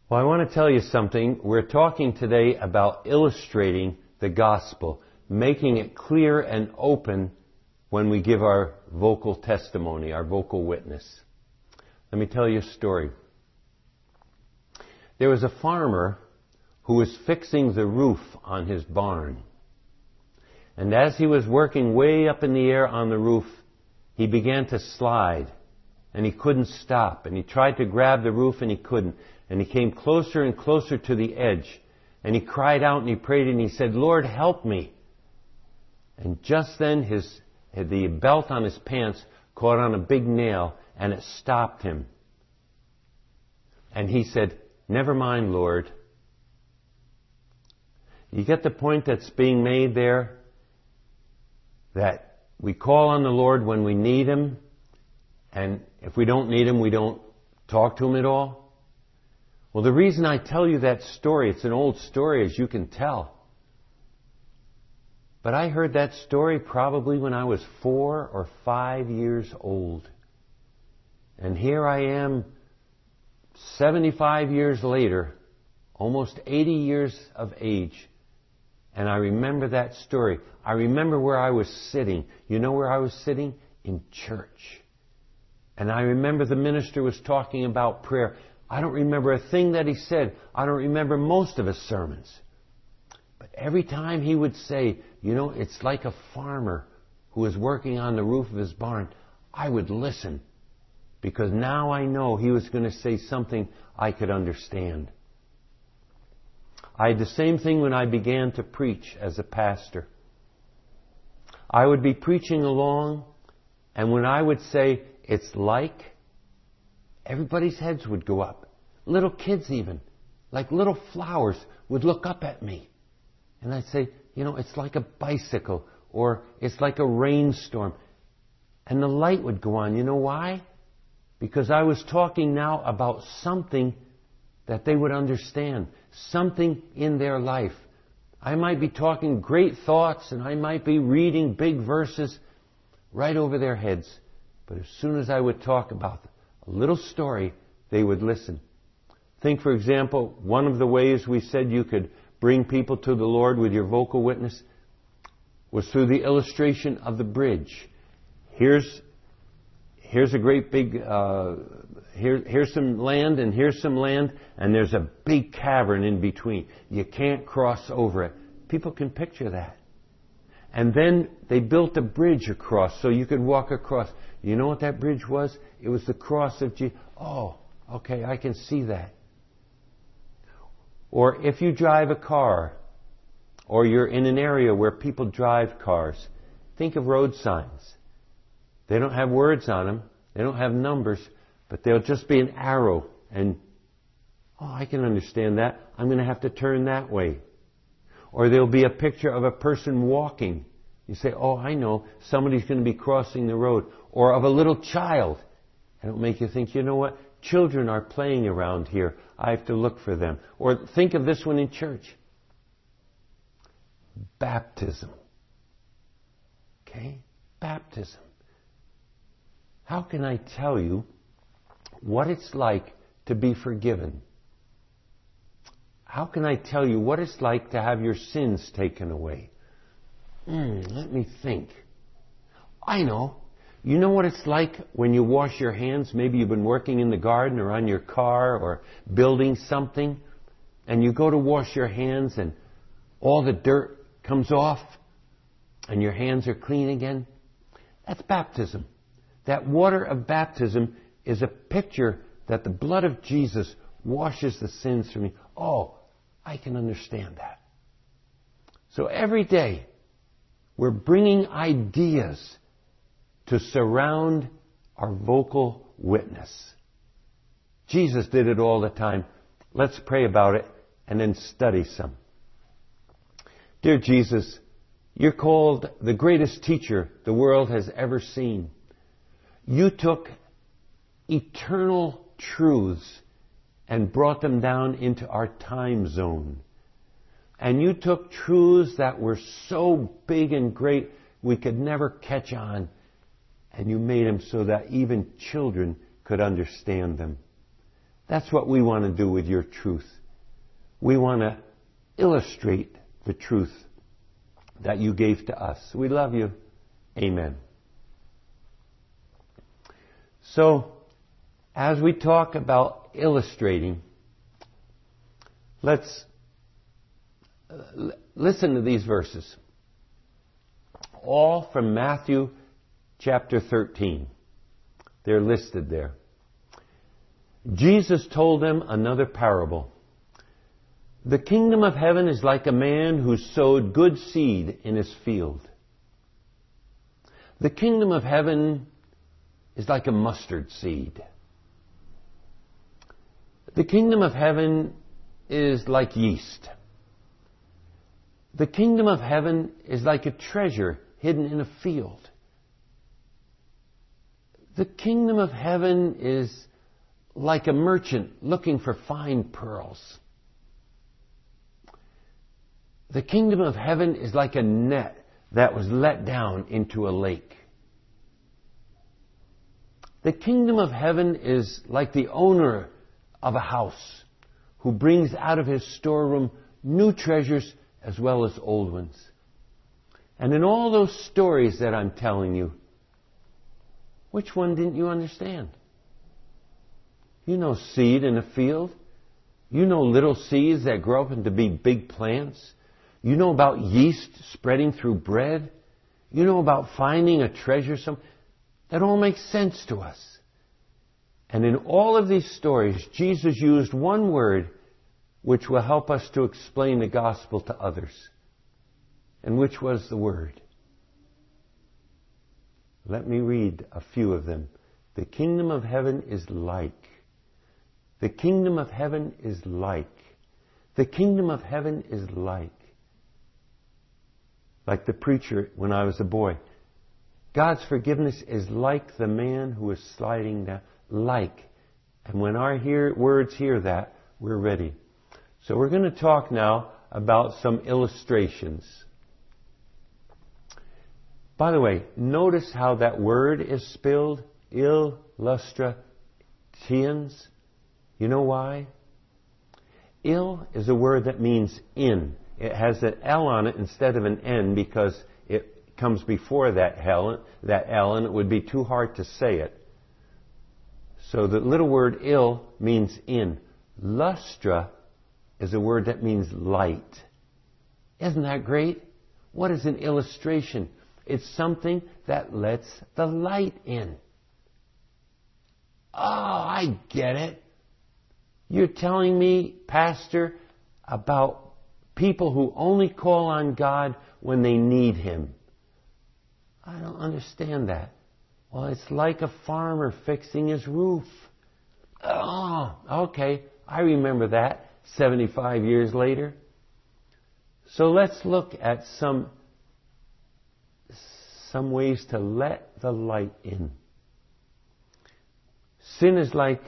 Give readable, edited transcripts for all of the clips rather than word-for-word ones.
Well, I want to tell you something. We're talking today about illustrating the gospel, making it clear and open when we give our vocal testimony, our vocal witness. Let me tell you a story. There was a farmer who was fixing the roof on his barn. And as he was working way up in the air on the roof, he began to slide. And he couldn't stop. And he tried to grab the roof and he couldn't. And he came closer and closer to the edge. And he cried out and he prayed and he said, "Lord, help me." And just then the belt on his pants caught on a big nail and it stopped him. And he said, "Never mind, Lord." You get the point that's being made there? That we call on the Lord when we need Him. And if we don't need Him, we don't talk to Him at all. Well, the reason I tell you that story, it's an old story as you can tell. But I heard that story probably when I was 4 or 5 years old. And here I am, 75 years later, almost 80 years of age. And I remember that story. I remember where I was sitting. You know where I was sitting? In church. And I remember the minister was talking about prayer. I don't remember a thing that he said. I don't remember most of his sermons. But every time he would say, you know, it's like a farmer who is working on the roof of his barn, I would listen. Because now I know he was going to say something I could understand. I had the same thing when I began to preach as a pastor. I would be preaching along, and when I would say, it's like, everybody's heads would go up. Little kids even, like little flowers, would look up at me. And I'd say, you know, it's like a bicycle, or it's like a rainstorm. And the light would go on. You know why? Because I was talking now about something that they would understand, something in their life. I might be talking great thoughts, and I might be reading big verses right over their heads. But as soon as I would talk about a little story, they would listen. Think, for example, one of the ways we said you could bring people to the Lord with your vocal witness was through the illustration of the bridge. Here's a great big, here's some land and here's some land, and there's a big cavern in between. You can't cross over it. People can picture that. And then they built a bridge across so you could walk across. You know what that bridge was? It was the cross of Jesus. Oh, okay, I can see that. Or if you drive a car, or you're in an area where people drive cars, think of road signs. They don't have words on them. They don't have numbers, but they'll just be an arrow. And, oh, I can understand that. I'm going to have to turn that way. Or there'll be a picture of a person walking. You say, oh, I know, somebody's going to be crossing the road. Or of a little child. And it'll make you think, you know what? Children are playing around here. I have to look for them. Or think of this one in church. Baptism. Okay? Baptism. How can I tell you what it's like to be forgiven? How can I tell you what it's like to have your sins taken away? Let me think. I know. You know what it's like when you wash your hands? Maybe you've been working in the garden or on your car or building something, and you go to wash your hands and all the dirt comes off and your hands are clean again. That's baptism. That water of baptism is a picture that the blood of Jesus washes the sins from me. Oh, I can understand that. So every day, we're bringing ideas to surround our vocal witness. Jesus did it all the time. Let's pray about it and then study some. Dear Jesus, you're called the greatest teacher the world has ever seen. You took eternal truths and brought them down into our time zone. And you took truths that were so big and great we could never catch on, and you made them so that even children could understand them. That's what we want to do with your truth. We want to illustrate the truth that you gave to us. We love you. Amen. So, as we talk about illustrating, let's listen to these verses. All from Matthew chapter 13. They're listed there. Jesus told them another parable. The kingdom of heaven is like a man who sowed good seed in his field. The kingdom of heaven is like a mustard seed. The kingdom of heaven is like yeast. The kingdom of heaven is like a treasure hidden in a field. The kingdom of heaven is like a merchant looking for fine pearls. The kingdom of heaven is like a net that was let down into a lake. The kingdom of heaven is like the owner of a house who brings out of his storeroom new treasures as well as old ones. And in all those stories that I'm telling you, which one didn't you understand? You know seed in a field. You know little seeds that grow up into big plants. You know about yeast spreading through bread. You know about finding a treasure somewhere. That all makes sense to us. And in all of these stories, Jesus used one word which will help us to explain the gospel to others. And which was the word? Let me read a few of them. The kingdom of heaven is like. The kingdom of heaven is like. The kingdom of heaven is like. Like the preacher when I was a boy. God's forgiveness is like the man who is sliding down. Like. And when our words hear that, we're ready. So we're going to talk now about some illustrations. By the way, notice how that word is spelled. Illustrations. You know why? Il is a word that means in. It has an L on it instead of an N because it comes before that L, and it would be too hard to say it. So the little word il means in. Lustra is a word that means light. Isn't that great? What is an illustration? It's something that lets the light in. Oh, I get it. You're telling me, Pastor, about people who only call on God when they need Him. I don't understand that. Well, it's like a farmer fixing his roof. Oh, okay. I remember that 75 years later. So let's look at some ways to let the light in. Sin is like,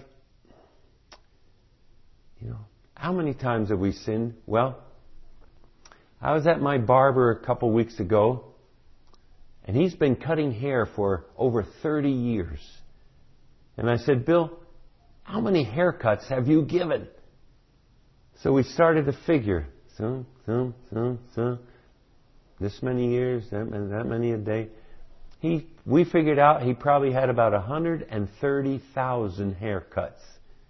how many times have we sinned? Well, I was at my barber a couple weeks ago, and he's been cutting hair for over 30 years. And I said, Bill, how many haircuts have you given? So we started to figure. This many years, that many a day. We figured out he probably had about 130,000 haircuts.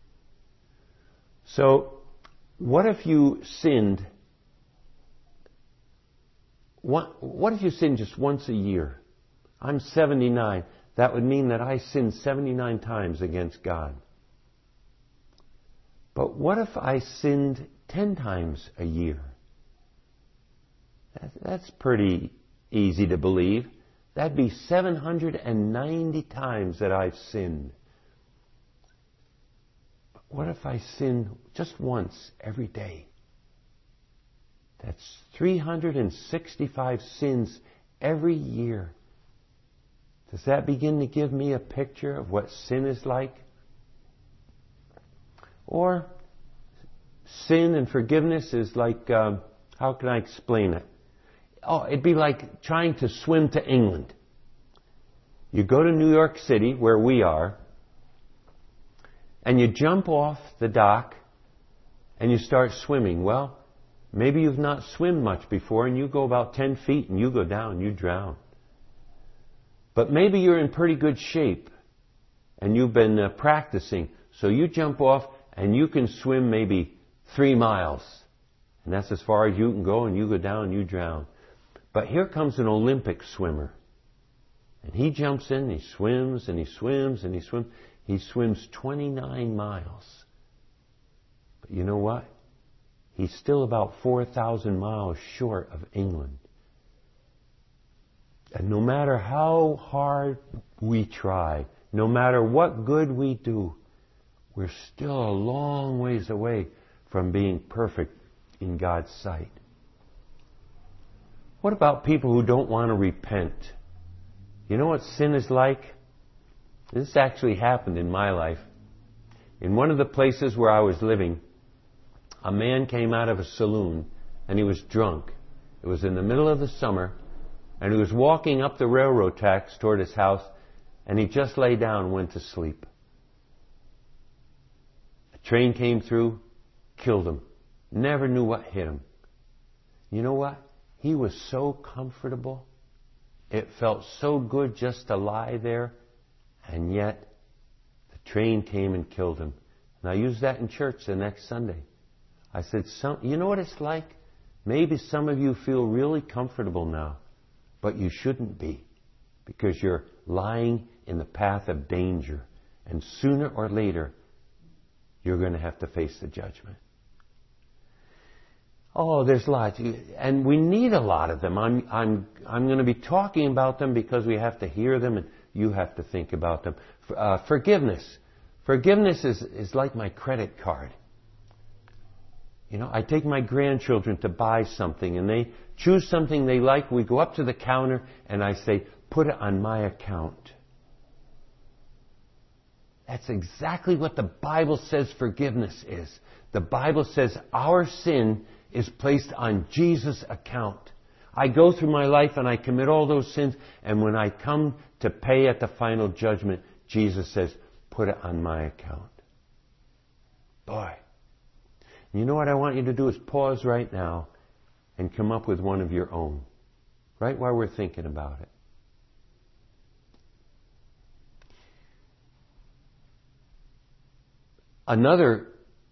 So, what if you sinned? What if you sinned just once a year? I'm 79. That would mean that I sinned 79 times against God. But what if I sinned 10 times a year? That's pretty easy to believe. That'd be 790 times that I've sinned. But what if I sin just once every day? That's 365 sins every year. Does that begin to give me a picture of what sin is like? Or sin and forgiveness is like, how can I explain it? Oh, it'd be like trying to swim to England. You go to New York City, where we are, and you jump off the dock and you start swimming. Well, maybe you've not swum much before and you go about 10 feet and you go down, you drown. But maybe you're in pretty good shape and you've been practicing. So you jump off and you can swim maybe 3 miles. And that's as far as you can go, and you go down and you drown. But here comes an Olympic swimmer. And he jumps in, he swims, and he swims, and he swims. He swims 29 miles. But you know what? He's still about 4,000 miles short of England. And no matter how hard we try, no matter what good we do, we're still a long ways away from being perfect in God's sight. What about people who don't want to repent? You know what sin is like? This actually happened in my life. In one of the places where I was living, a man came out of a saloon and he was drunk. It was in the middle of the summer, and he was walking up the railroad tracks toward his house, and he just lay down and went to sleep. A train came through, killed him. Never knew what hit him. You know what? He was so comfortable. It felt so good just to lie there. And yet, the train came and killed him. And I used that in church the next Sunday. I said, you know what it's like? Maybe some of you feel really comfortable now. But you shouldn't be. Because you're lying in the path of danger. And sooner or later, you're going to have to face the judgment. Oh, there's lots. And we need a lot of them. I'm going to be talking about them because we have to hear them and you have to think about them. Forgiveness. Forgiveness is like my credit card. You know, I take my grandchildren to buy something and they choose something they like. We go up to the counter and I say, put it on my account. That's exactly what the Bible says forgiveness is. The Bible says our sin is placed on Jesus' account. I go through my life and I commit all those sins, and when I come to pay at the final judgment, Jesus says, put it on my account. Boy. You know what I want you to do is pause right now and come up with one of your own. Right while we're thinking about it. Another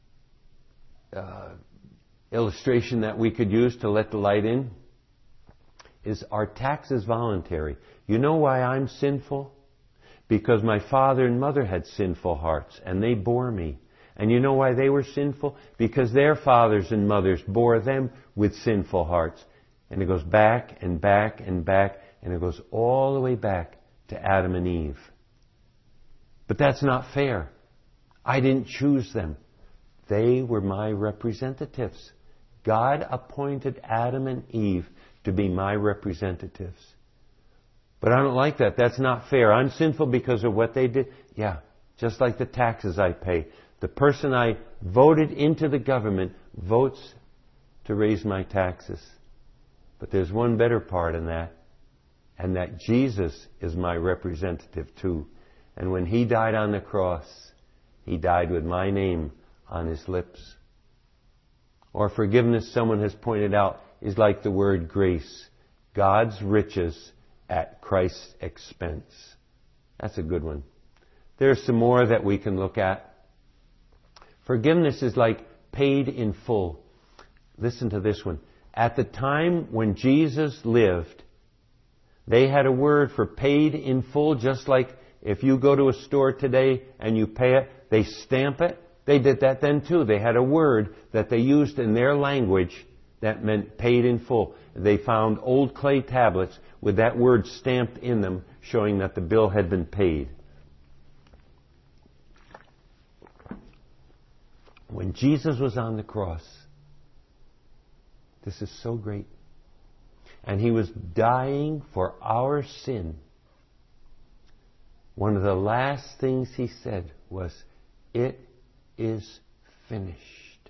illustration that we could use to let the light in is our taxes voluntary. You know why I'm sinful? Because my father and mother had sinful hearts and they bore me. And you know why they were sinful? Because their fathers and mothers bore them with sinful hearts. And it goes back and back and back, and it goes all the way back to Adam and Eve. But that's not fair. I didn't choose them. They were my representatives. God appointed Adam and Eve to be my representatives. But I don't like that. That's not fair. I'm sinful because of what they did. Yeah, just like the taxes I pay. The person I voted into the government votes to raise my taxes. But there's one better part in that, and that Jesus is my representative too. And when He died on the cross, He died with my name on His lips. Or forgiveness, someone has pointed out, is like the word grace. God's riches at Christ's expense. That's a good one. There's some more that we can look at. Forgiveness is like paid in full. Listen to this one. At the time when Jesus lived, they had a word for paid in full, just like if you go to a store today and you pay it, they stamp it. They did that then too. They had a word that they used in their language that meant paid in full. They found old clay tablets with that word stamped in them, showing that the bill had been paid. When Jesus was on the cross, this is so great, and He was dying for our sin, one of the last things He said was, "It is finished."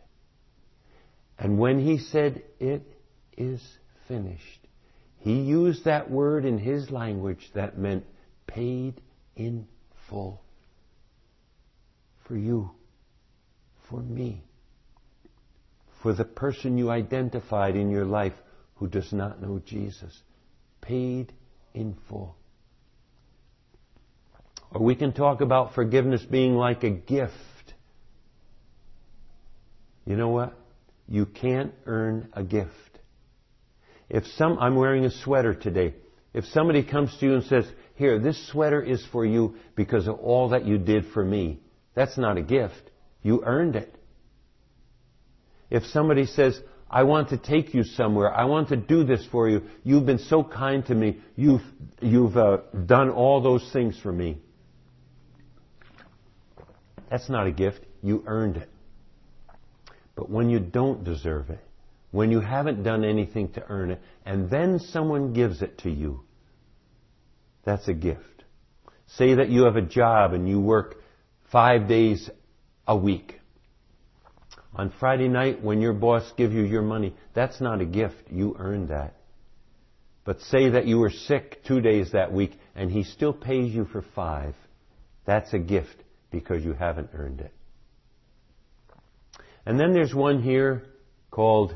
And when He said, "It is finished," He used that word in His language that meant paid in full. for you, for me, for the person you identified in your life who does not know Jesus. Paid in full. Or we can talk about forgiveness being like a gift. You know what? You can't earn a gift. I'm wearing a sweater today. If somebody comes to you and says, here, this sweater is for you because of all that you did for me, that's not a gift. You earned it. If somebody says, I want to take you somewhere, I want to do this for you, you've been so kind to me, you've done all those things for me. That's not a gift. You earned it. But when you don't deserve it, when you haven't done anything to earn it, and then someone gives it to you, that's a gift. Say that you have a job and you work 5 days a week. On Friday night, when your boss gives you your money, that's not a gift. You earned that. But say that you were sick 2 days that week and he still pays you for 5. That's a gift because you haven't earned it. And then there's one here called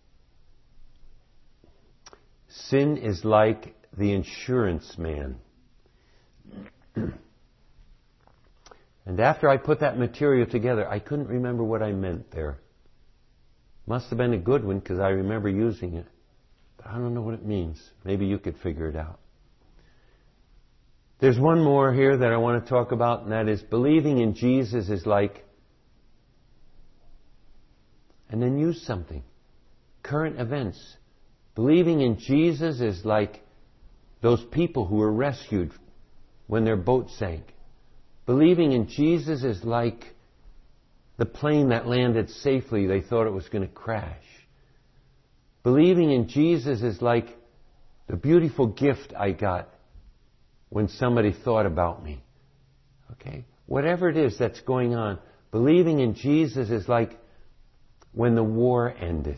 Sin is like the insurance man. And after I put that material together, I couldn't remember what I meant there. Must have been a good one because I remember using it. But I don't know what it means. Maybe you could figure it out. There's one more here that I want to talk about, and that is believing in Jesus is like... And then use something. Current events. Believing in Jesus is like those people who were rescued when their boat sank. Believing in Jesus is like the plane that landed safely. They thought it was going to crash. Believing in Jesus is like the beautiful gift I got when somebody thought about me. Okay? Whatever it is that's going on, believing in Jesus is like when the war ended.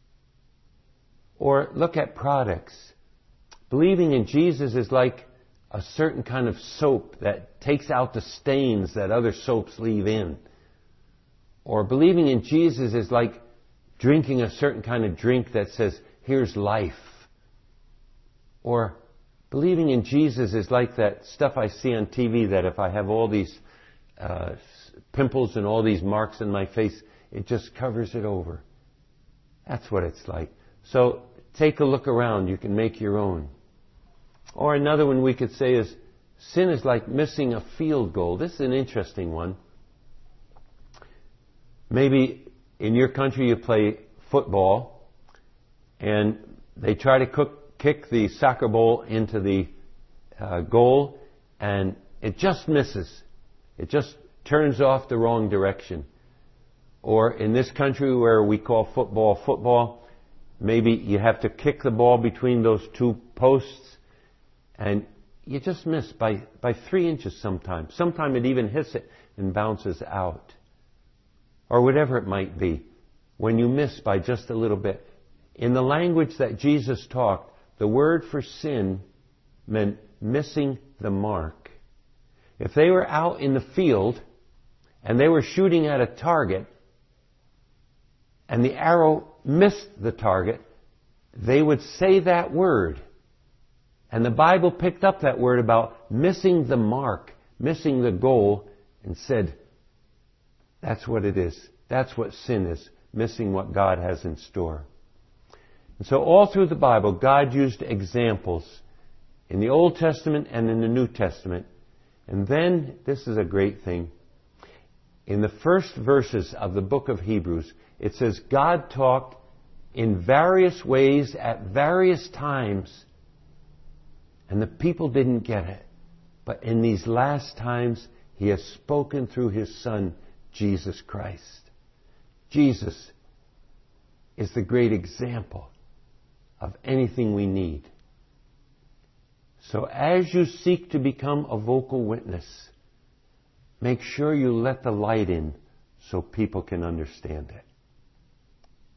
Or look at products. Believing in Jesus is like a certain kind of soap that takes out the stains that other soaps leave in. Or believing in Jesus is like drinking a certain kind of drink that says, here's life. Or believing in Jesus is like that stuff I see on TV that if I have all these pimples and all these marks in my face, it just covers it over. That's what it's like. So take a look around. You can make your own. Or another one we could say is, sin is like missing a field goal. This is an interesting one. Maybe in your country you play football and they try to kick the soccer ball into the goal and it just misses. It just turns off the wrong direction. Or in this country where we call football, maybe you have to kick the ball between those two posts and you just miss by 3 inches sometimes. Sometimes it even hits it and bounces out. Or whatever it might be. When you miss by just a little bit. In the language that Jesus talked, the word for sin meant missing the mark. If they were out in the field and they were shooting at a target and the arrow missed the target, they would say that word. And the Bible picked up that word about missing the mark, missing the goal, and said, that's what it is. That's what sin is, missing what God has in store. And so all through the Bible, God used examples in the Old Testament and in the New Testament. And then, this is a great thing, in the first verses of the book of Hebrews, it says God talked in various ways at various times, and the people didn't get it. But in these last times, He has spoken through His Son, Jesus Christ. Jesus is the great example of anything we need. So as you seek to become a vocal witness, make sure you let the light in so people can understand it.